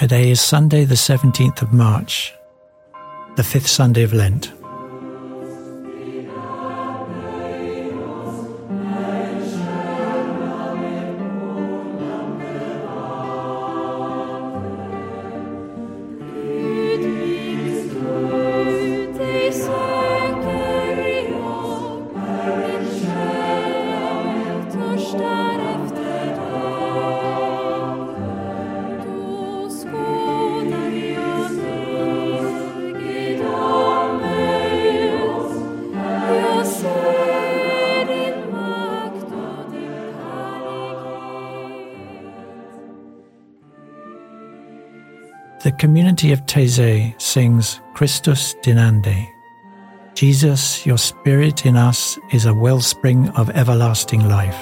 Today is Sunday the 17th of March, the fifth Sunday of Lent. The community of Taizé sings Christus dinande. Jesus, your spirit in us is a wellspring of everlasting life.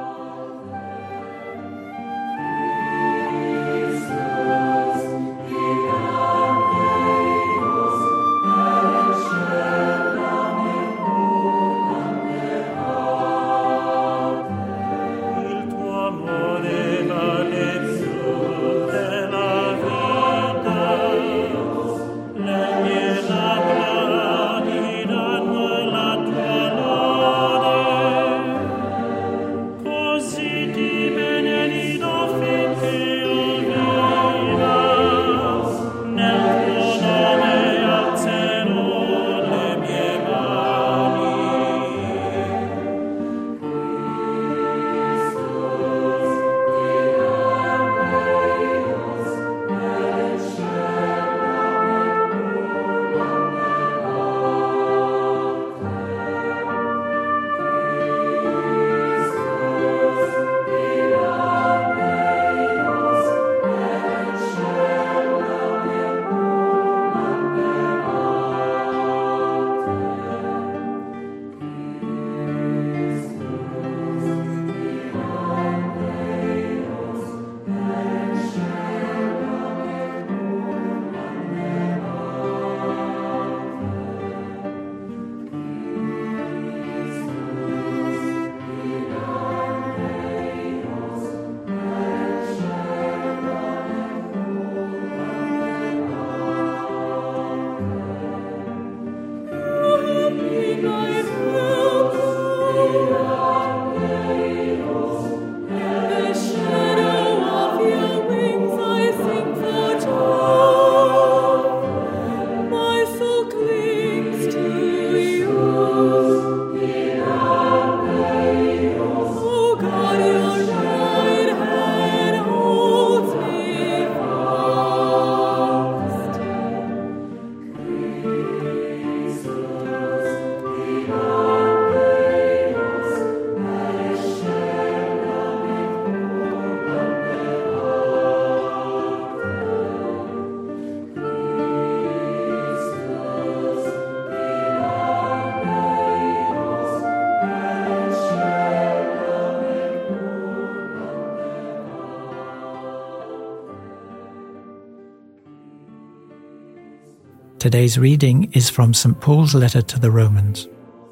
Today's reading is from St. Paul's letter to the Romans.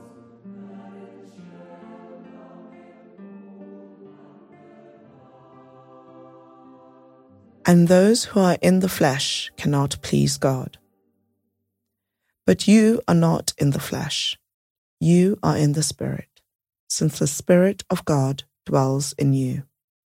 And those who are in the flesh cannot please God. But you are not in the flesh. You are in the Spirit, since the Spirit of God dwells in you.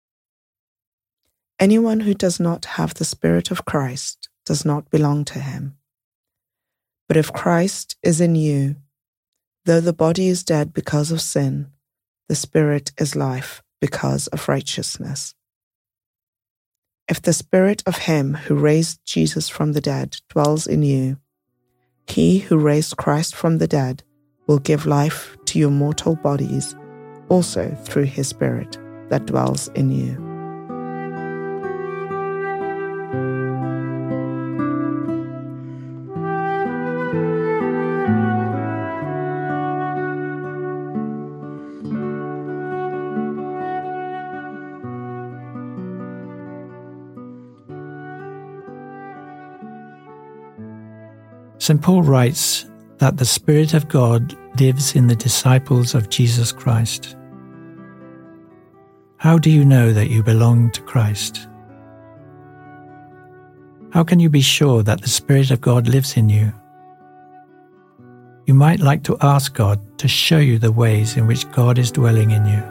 Anyone who does not have the Spirit of Christ does not belong to him. But if Christ is in you, though the body is dead because of sin, the Spirit is life because of righteousness. If the Spirit of him who raised Jesus from the dead dwells in you, he who raised Christ from the dead will give life to your mortal bodies also through his Spirit that dwells in you. St. Paul writes that the Spirit of God lives in the disciples of Jesus Christ. How do you know that you belong to Christ? How can you be sure that the Spirit of God lives in you? You might like to ask God to show you the ways in which God is dwelling in you.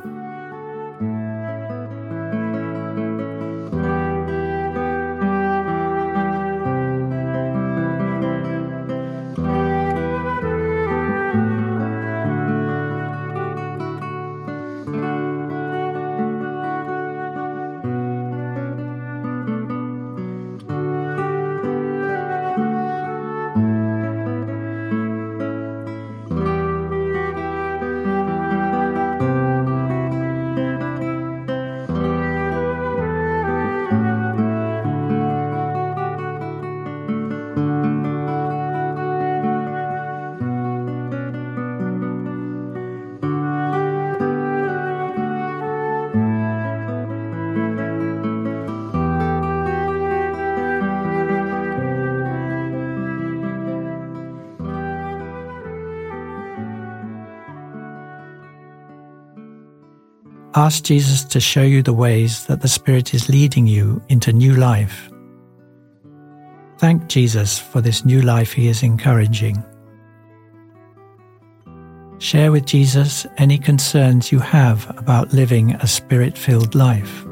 Ask Jesus to show you the ways that the Spirit is leading you into new life. Thank Jesus for this new life he is encouraging. Share with Jesus any concerns you have about living a Spirit-filled life.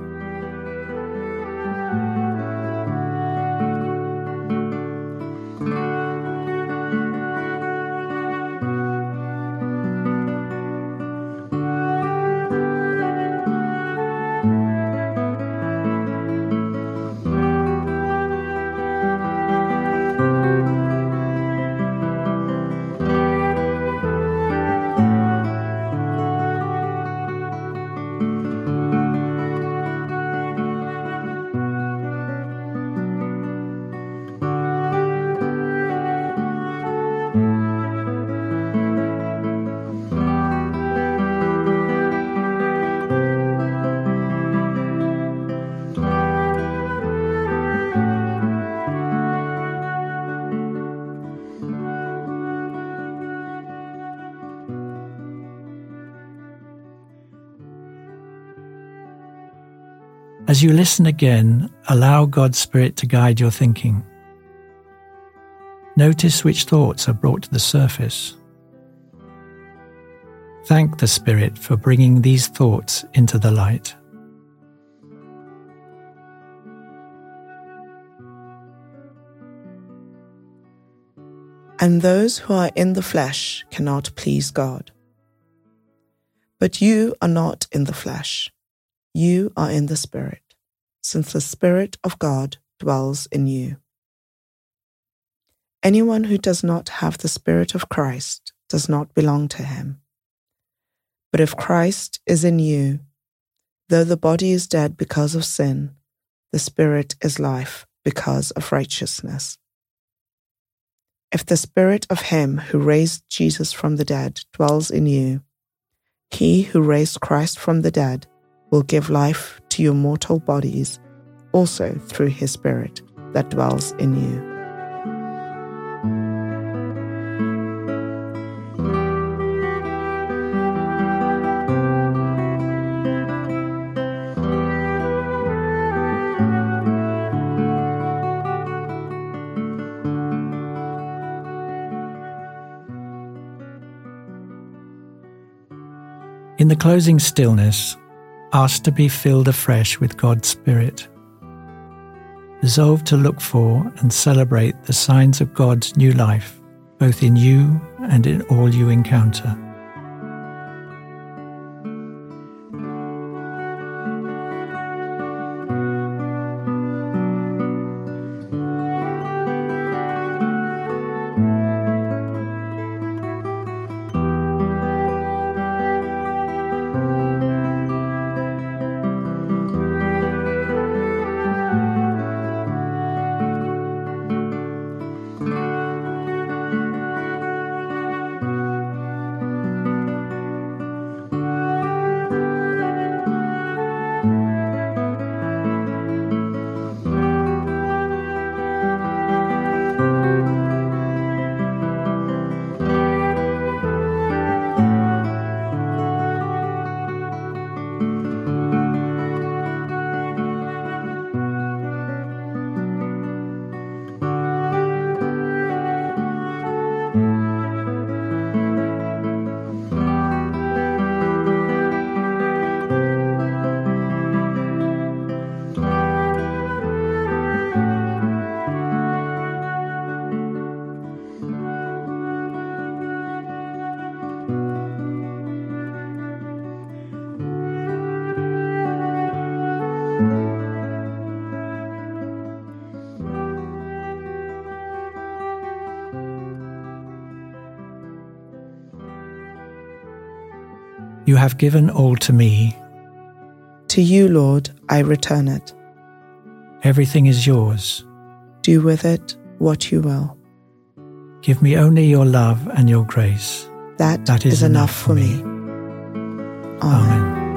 As you listen again, allow God's Spirit to guide your thinking. Notice which thoughts are brought to the surface. Thank the Spirit for bringing these thoughts into the light. And those who are in the flesh cannot please God. But you are not in the flesh. You are in the Spirit, since the Spirit of God dwells in you. Anyone who does not have the Spirit of Christ does not belong to him. But if Christ is in you, though the body is dead because of sin, the Spirit is life because of righteousness. If the Spirit of him who raised Jesus from the dead dwells in you, he who raised Christ from the dead will give life to your mortal bodies also through his Spirit that dwells in you. In the closing stillness, ask to be filled afresh with God's Spirit. Resolve to look for and celebrate the signs of God's new life, both in you and in all you encounter. You have given all to me. To you, Lord, I return it. Everything is yours. Do with it what you will. Give me only your love and your grace. That is enough for me. Amen.